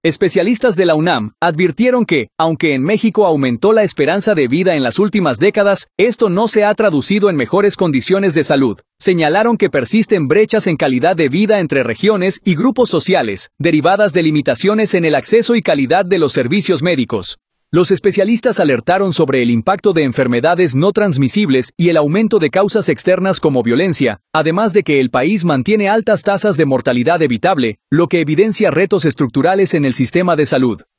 Especialistas de la UNAM advirtieron que, aunque en México aumentó la esperanza de vida en las últimas décadas, esto no se ha traducido en mejores condiciones de salud. Señalaron que persisten brechas en calidad de vida entre regiones y grupos sociales, derivadas de limitaciones en el acceso y calidad de los servicios médicos. Los especialistas alertaron sobre el impacto de enfermedades no transmisibles y el aumento de causas externas como violencia, además de que el país mantiene altas tasas de mortalidad evitable, lo que evidencia retos estructurales en el sistema de salud.